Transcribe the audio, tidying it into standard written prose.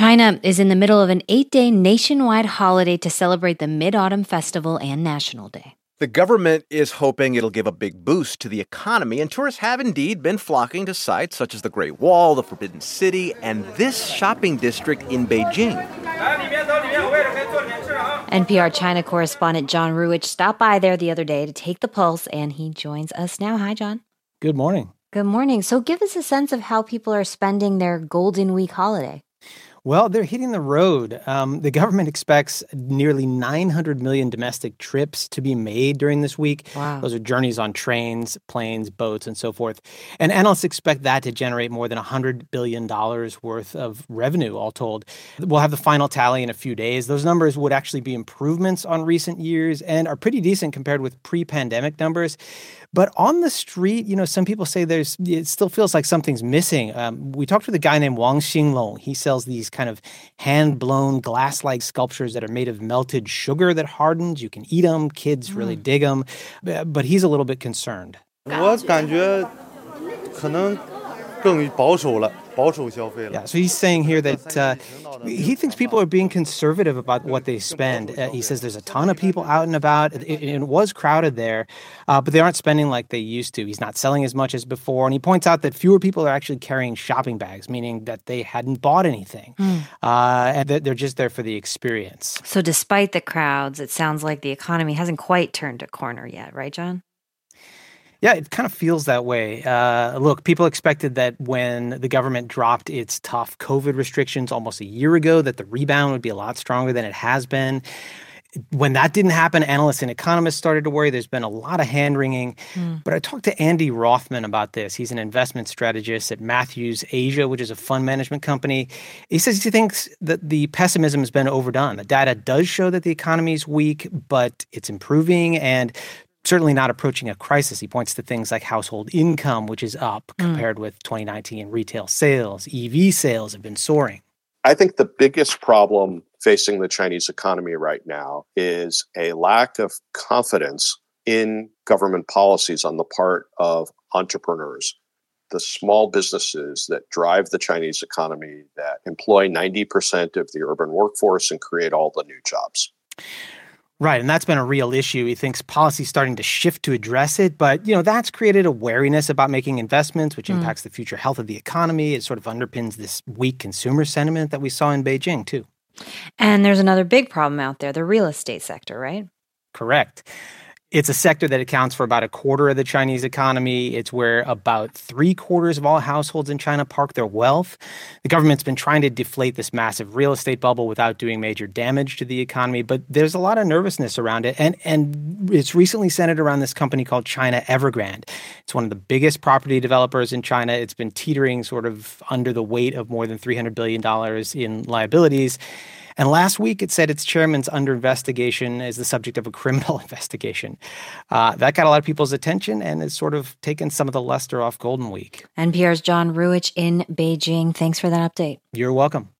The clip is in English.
China is in the middle of an 8-day nationwide holiday to celebrate the Mid-Autumn Festival and National Day. The government is hoping it'll give a big boost to the economy, and tourists have indeed been flocking to sites such as the Great Wall, the Forbidden City, and this shopping district in Beijing. NPR China correspondent John Ruwitch stopped by there the other day to take the pulse, and he joins us now. Hi, John. Good morning. Good morning. So give us a sense of how people are spending their Golden Week holiday. Well, they're hitting the road. The government expects nearly 900 million domestic trips to be made during this week. Wow. Those are journeys on trains, planes, boats, and so forth. And analysts expect that to generate more than $100 billion worth of revenue, all told. We'll have the final tally in a few days. Those numbers would actually be improvements on recent years and are pretty decent compared with pre-pandemic numbers. But on the street, some people say it still feels like something's missing. We talked with a guy named Wang Xinglong. He sells these kind of hand-blown glass-like sculptures that are made of melted sugar that hardens. You can eat them. Kids really dig them. But he's a little bit concerned. 我感觉可能更保守了。 Yeah, so he's saying here that he thinks people are being conservative about what they spend. He says there's a ton of people out and about. It was crowded there, but they aren't spending like they used to. He's not selling as much as before. And he points out that fewer people are actually carrying shopping bags, meaning that they hadn't bought anything. And that they're just there for the experience. So despite the crowds, it sounds like the economy hasn't quite turned a corner yet, right, John? Yeah, it kind of feels that way. Look, people expected that when the government dropped its tough COVID restrictions almost a year ago, that the rebound would be a lot stronger than it has been. When that didn't happen, analysts and economists started to worry. There's been a lot of hand-wringing. But I talked to Andy Rothman about this. He's an investment strategist at Matthews Asia, which is a fund management company. He says he thinks that the pessimism has been overdone. The data does show that the economy is weak, but it's improving and certainly not approaching a crisis. He points to things like household income, which is up compared with 2019. Retail sales, EV sales have been soaring. I think the biggest problem facing the Chinese economy right now is a lack of confidence in government policies on the part of entrepreneurs, the small businesses that drive the Chinese economy, that employ 90% of the urban workforce and create all the new jobs. Right, and that's been a real issue. He thinks policy's starting to shift to address it, but, that's created a wariness about making investments, which impacts the future health of the economy. It sort of underpins this weak consumer sentiment that we saw in Beijing, too. And there's another big problem out there, the real estate sector, right? Correct. It's a sector that accounts for about a quarter of the Chinese economy. It's where about 3/4 of all households in China park their wealth. The government's been trying to deflate this massive real estate bubble without doing major damage to the economy, but there's a lot of nervousness around it. And it's recently centered around this company called China Evergrande. It's one of the biggest property developers in China. It's been teetering sort of under the weight of more than $300 billion in liabilities. And last week, it said its chairman's under investigation as the subject of a criminal investigation. That got a lot of people's attention and has sort of taken some of the luster off Golden Week. NPR's John Ruwitch in Beijing. Thanks for that update. You're welcome.